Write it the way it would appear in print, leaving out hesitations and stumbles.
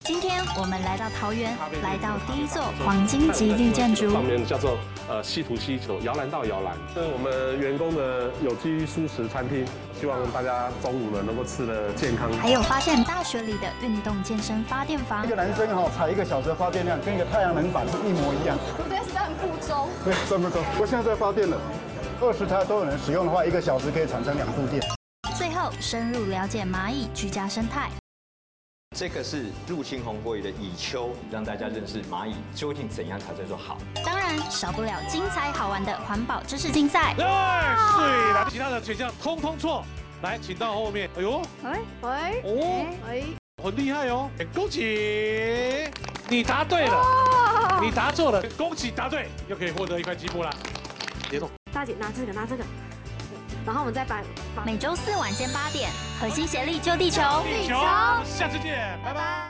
今天我们来到桃园，来到第一座黄金级绿建筑， 上面叫做西图西球摇篮到摇篮，这是我们员工的有机素食餐厅，希望大家中午呢能够吃得健康。 还有发现大学里的运动健身发电房， 一个男生踩1个小时的发电量跟一个太阳能板是一模一样。 我在3步钟。 对，3步钟。我现在在发电了，20台都有人使用的话，1个小时可以产生2度电。 最后深入了解蚂蚁居家生态。 这个是入侵红火蚁的蚁丘，让大家认识蚂蚁究竟怎样才叫做好。 当然少不了精彩好玩的环保知识竞赛。 对，来，其他的选项通通错。来，请到后面。哎呦，很厉害哦！恭喜你答对了，你答错了，恭喜答对，又可以获得1块积木啦。别动， 大姐拿这个，然后我们再把每周4晚间8点，核心协力救地球。 地球，下次见，拜拜。